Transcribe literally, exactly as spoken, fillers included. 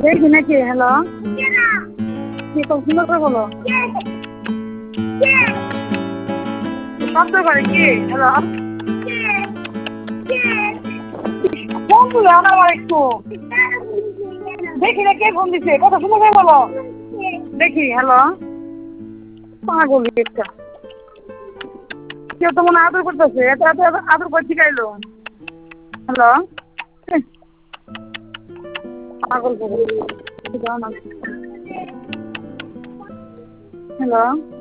দেখি নাকি হ্যালো কি খুব সুন্দর করে বলো শব্দ করে কি হ্যালো ফোন তুলে আনা আমার একটু দেখি না কে ফোন দিছে কথা সুন্দর করে বলো দেখি হ্যালো পাগল একটা কেউ তো মনে আদর করতেছে এত এত আদর করে শিখাইলো হ্যালো পাগল পাগল হ্যালো